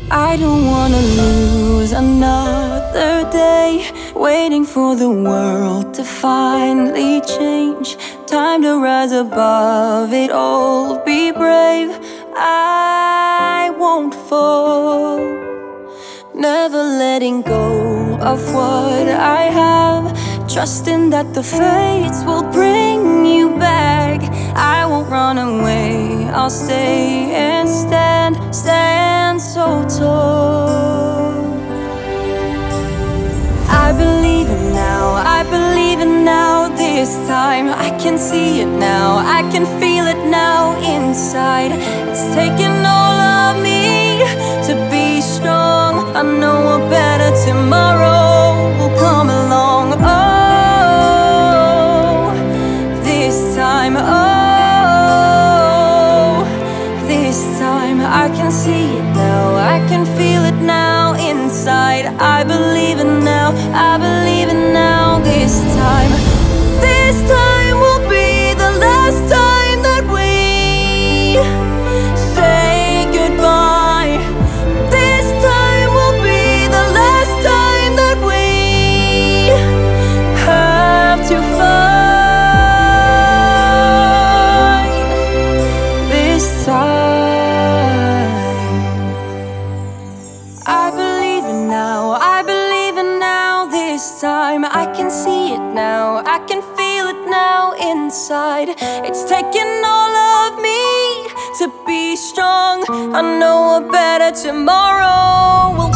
I don't wanna lose another day waiting for the world to finally change. Time to rise above it all, be brave. I won't fall, never letting go of what I have, trusting that the fates will bring you back. I won't run away, I'll stay and stand so tall. I believe it now, I believe it now. This time I can see it now, I can feel it now inside. It's taking all of me to be strong. I know a better tomorrow will come along. Oh, this time, oh, this time I can see it now, I can feel it now inside. I believe it now, I believe it now. This time will be the last time that we say goodbye. This time will be the last time that we have to fight. This time I believe it now, I believe it now. This time I can see it now, I can feel it now inside. It's taking all of me to be strong. I know a better tomorrow will